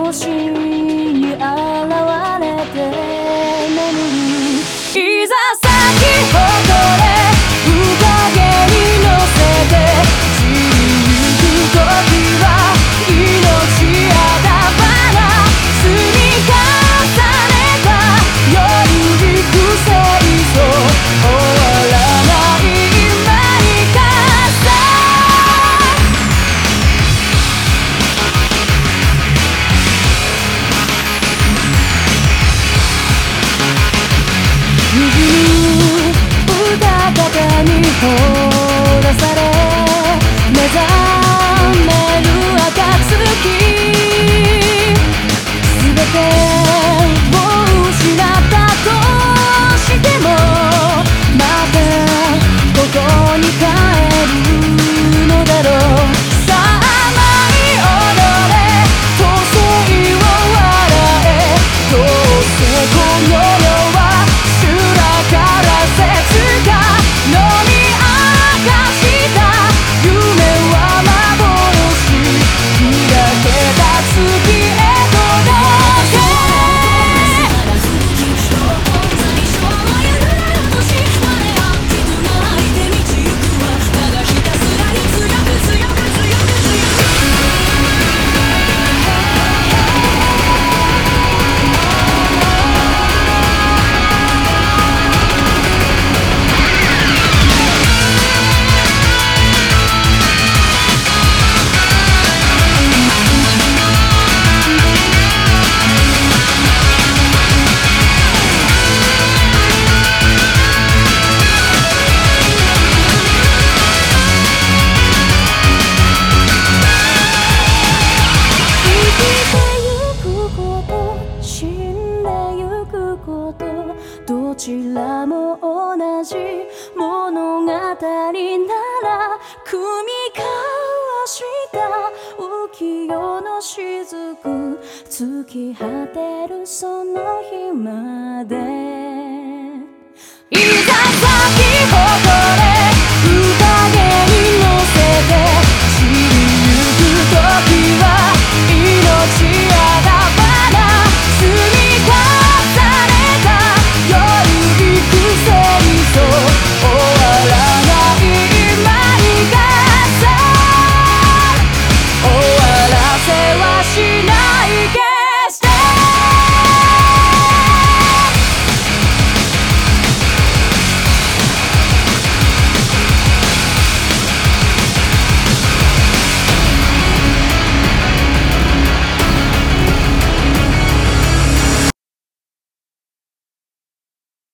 星に現れて眠るいざ咲き誇れ宴に乗せて散りゆく時は命あだばな積み重ねた夜にくせいそう終わらない何かさにじむ歌方にほらされ目覚める暁すべてを失ったとしてもまたここに帰るのだろうさあ舞い踊れ闘争を笑えどうせこの世は修羅から切が飲み明かした夢は幻開けた月へ届けどちらも同じ物語なら組み交わした浮世の雫尽き果てるその日まで